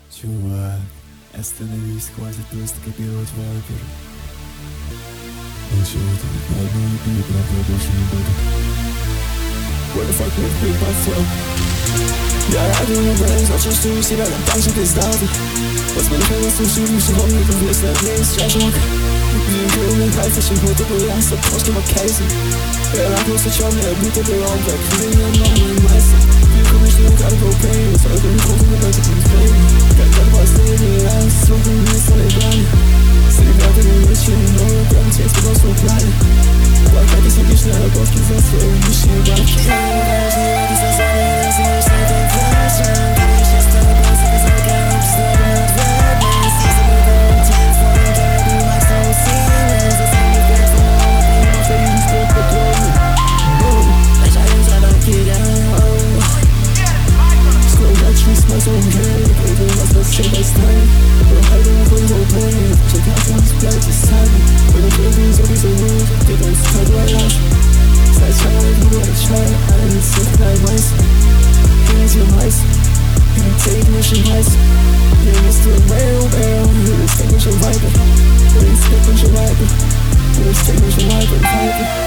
Чувак, остановись, хватит просто копировать вайпер. Лучше это на одну и правда больше не буду. Where the fuck with big by flow? Я радую на брейн, но чувствую себя там так же пиздатый. Посмотрел на слушаю, всего мне известно, мне сейчас жмок. Двигаю мне пальцы, чем будто бы я с плоским кейсом. Я радуюсь, черный, будто бы он так меня новый масса. Двигаю между как пропейн, только не кругом, но только не спрейн. Когда последний раз, сука, не солидами. С ребятами ничего, но прям текст просто украли. Пока ты сидишь на работе за свои лишние бабки. Take me to life,